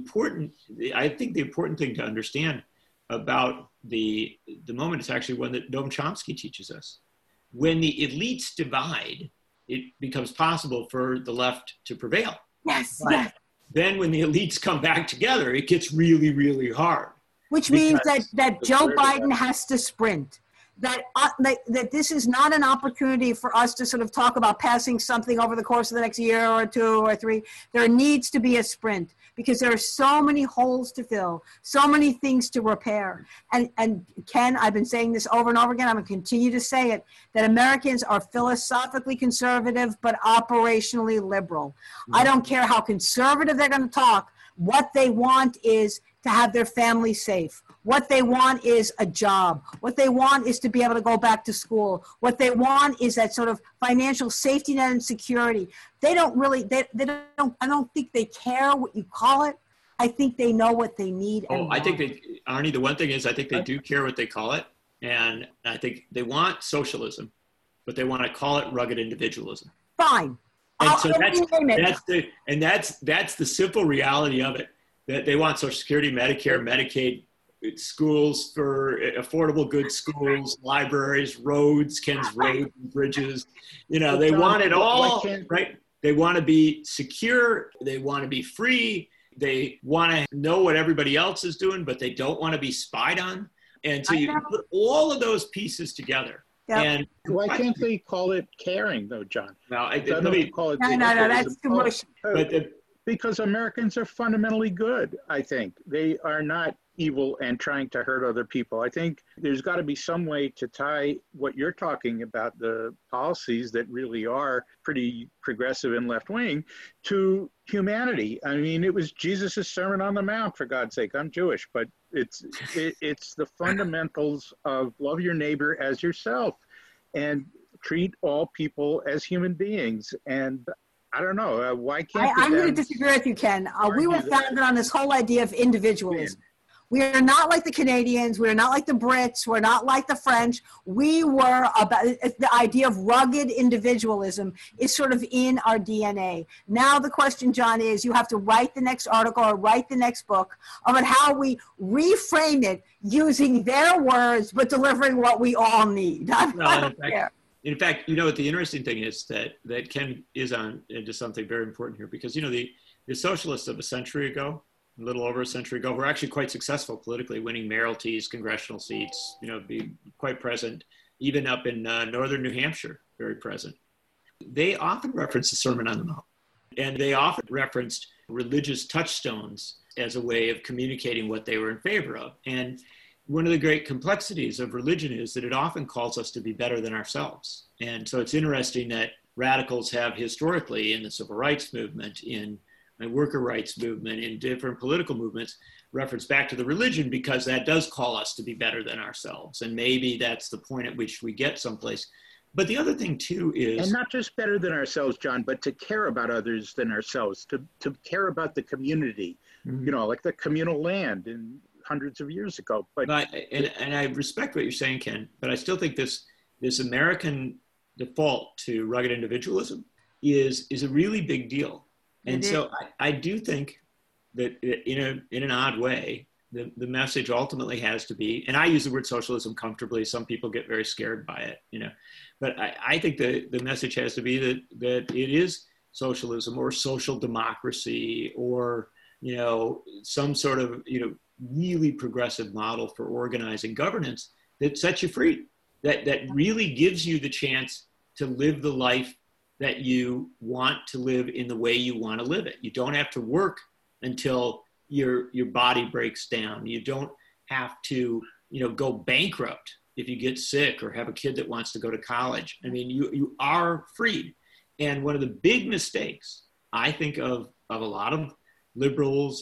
I think the important thing to understand about the moment is actually one that Noam Chomsky teaches us. When the elites divide, it becomes possible for the left to prevail. Yes, but yes. Then when the elites come back together, it gets really, really hard. Which means that Joe Biden has to sprint. That this is not an opportunity for us to sort of talk about passing something over the course of the next year or two or three. There needs to be a sprint, because there are so many holes to fill, so many things to repair. And Ken, I've been saying this over and over again, I'm going to continue to say it, that Americans are philosophically conservative but operationally liberal. I don't care how conservative they're going to talk. What they want is to have their family safe. What they want is a job. What they want is to be able to go back to school. What they want is that sort of financial safety net and security. They don't really, I don't think they care what you call it. I think they know what they need. I think Arnie, the one thing is I think they do care what they call it. And I think they want socialism, but they want to call it rugged individualism. Fine. And so that's the simple reality of it, that they want Social Security, Medicare, Medicaid, schools for affordable good schools, libraries, roads, Ken's roads and bridges. They want it all, right? They want to be secure. They want to be free. They want to know what everybody else is doing, but they don't want to be spied on. And so you put all of those pieces together. Yep. And why can't they call it caring, though, John? Well, call it. No, that's too much. Because Americans are fundamentally good, I think. They are not evil and trying to hurt other people. I think there's got to be some way to tie what you're talking about, the policies that really are pretty progressive and left-wing, to humanity. I mean, it was Jesus' Sermon on the Mount, for God's sake. I'm Jewish, but it's the fundamentals of love your neighbor as yourself and treat all people as human beings. And I don't know, why can't I'm going to disagree with you, Ken. We were founded on this whole idea of individualism. We are not like the Canadians. We are not like the Brits. We're not like the French. We were about the idea of rugged individualism is sort of in our DNA. Now the question, John, is you have to write the next article or write the next book about how we reframe it using their words, but delivering what we all need. In fact, what the interesting thing is that Ken is on into something very important here, because, the socialists of a century ago, a little over a century ago, were actually quite successful politically, winning mayoralties, congressional seats, be quite present, even up in northern New Hampshire, very present. They often referenced the Sermon on the Mount, and they often referenced religious touchstones as a way of communicating what they were in favor of. And one of the great complexities of religion is that it often calls us to be better than ourselves. And so it's interesting that radicals have historically in the civil rights movement, in the worker rights movement, in different political movements, reference back to the religion, because that does call us to be better than ourselves. And maybe that's the point at which we get someplace. But the other thing too is, and not just better than ourselves, John, but to care about others than ourselves, to care about the community, you know, like the communal land in hundreds of years ago. But and I respect what you're saying, Ken, but I still think this American default to rugged individualism is a really big deal. And so I do think that in an odd way, the message ultimately has to be, and I use the word socialism comfortably. Some people get very scared by it, you know, but I think the message has to be that it is socialism or social democracy or, you know, some sort of, you know, really progressive model for organizing governance that sets you free, that really gives you the chance to live the life that you want to live in the way you want to live it. You don't have to work until your body breaks down. You don't have to, you know, go bankrupt if you get sick or have a kid that wants to go to college. I mean, you are free. And one of the big mistakes, I think, of a lot of liberals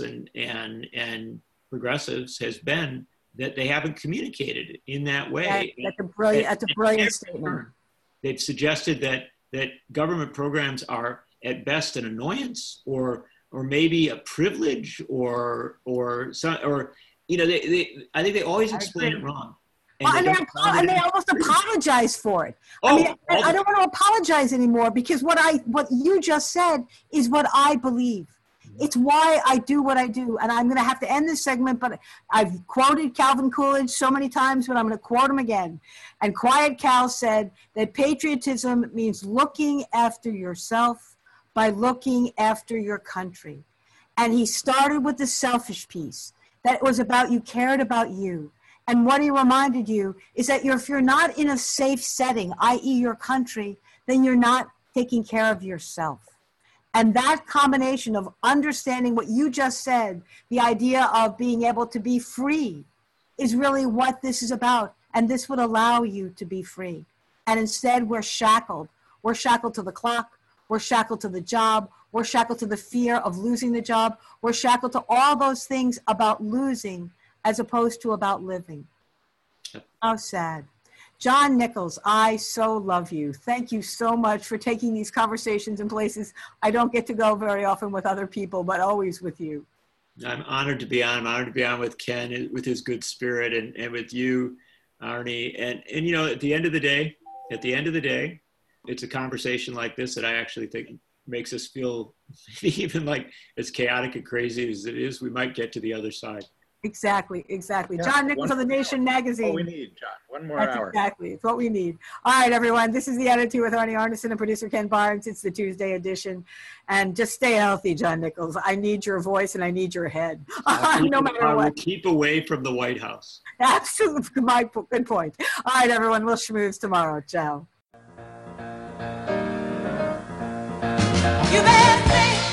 and progressives has been that they haven't communicated in that way. That's a brilliant statement. They've suggested that government programs are at best an annoyance or maybe a privilege or you know, I think they always explain it wrong. And they almost apologize for it. I don't want to apologize anymore, because what you just said is what I believe. It's why I do what I do. And I'm going to have to end this segment, but I've quoted Calvin Coolidge so many times, but I'm going to quote him again. And Quiet Cal said that patriotism means looking after yourself by looking after your country. And he started with the selfish piece, that it was about you cared about you. And what he reminded you is that if you're not in a safe setting, i.e. your country, then you're not taking care of yourself. And that combination of understanding what you just said, the idea of being able to be free, is really what this is about. And this would allow you to be free. And instead, we're shackled. We're shackled to the clock. We're shackled to the job. We're shackled to the fear of losing the job. We're shackled to all those things about losing as opposed to about living. How sad. John Nichols, I so love you. Thank you so much for taking these conversations in places I don't get to go very often with other people, but always with you. I'm honored to be on. I'm honored to be on with Ken, with his good spirit, and with you, Arnie. And you know, at the end of the day, it's a conversation like this that I actually think makes us feel, even like as chaotic and crazy as it is, we might get to the other side. Exactly. Yeah, John Nichols of The Nation magazine. What we need, John. One more hour. Exactly. It's what we need. All right, everyone. This is The Attitude with Arnie Arnesen and producer Ken Barnes. It's the Tuesday edition. And just stay healthy, John Nichols. I need your voice and I need your head. No matter what. Keep away from the White House. Absolutely. Good point. All right, everyone. We'll schmooze tomorrow. Ciao. You better say